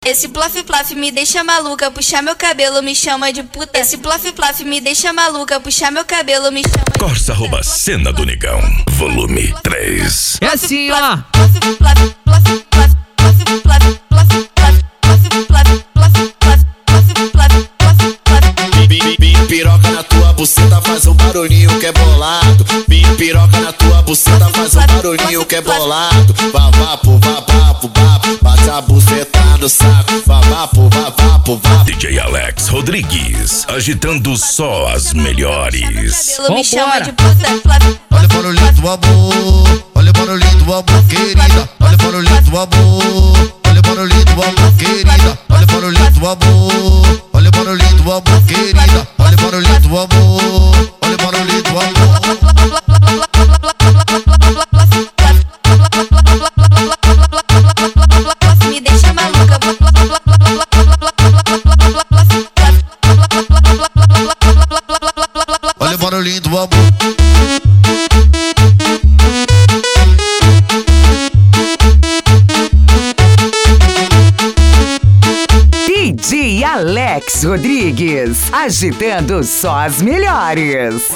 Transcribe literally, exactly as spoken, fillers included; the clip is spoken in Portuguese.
Esse plof plof me deixa maluca, puxar meu cabelo me chama de puta. Esse plof plof me deixa maluca, puxar meu cabelo me chama de puta. Corsa arroba Cena do Negão, volume três. É assim, ó. Piroca na tua buceta faz um barulhinho que é bolado. Piroca na tua buceta faz um barulhinho que é bolado. Vavapo, vavapo, vapo, bate a buceta no saco. Vavapo, vavapo, vapo. D J Alex Rodrigues, agitando só as melhores. Me chama de Olha o barulhinho do amor, olha o barulhinho do amor, querida. Olha o barulhinho do amor, olha o barulhinho do amor, querida. Olha o barulhinho do amor, olha o barulhinho do amor, querida. Olha o barulhinho do amor, olha o barulhinho do amor. Me deixa maluca. Olha o barulhinho do amor. D J Alex Rodrigues, agitando só as melhores.